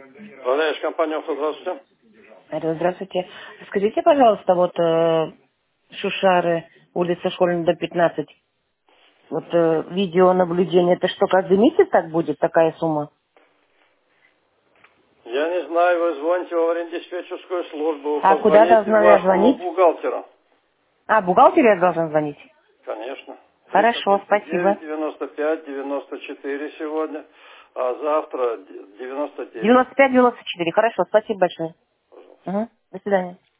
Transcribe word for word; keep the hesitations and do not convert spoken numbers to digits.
Управляешь компанию «Авто», здравствуйте. Алло, здравствуйте. Скажите, пожалуйста, вот э, Шушары, улица Школьная, до пятнадцать. Вот э, видеонаблюдение, это что, каждый месяц так будет, такая сумма? Я не знаю, вы звоните в аварийно-диспетчерскую службу, вы А куда позвоните должна я вашему звонить? бухгалтеру. А, бухгалтеру я должна звонить? Конечно. триста Хорошо, тридцать девять спасибо. девяносто пять девяносто четыре сегодня, а завтра девяносто девять. девяносто пять девяносто четыре. Хорошо, спасибо большое. Пожалуйста. Угу. До свидания.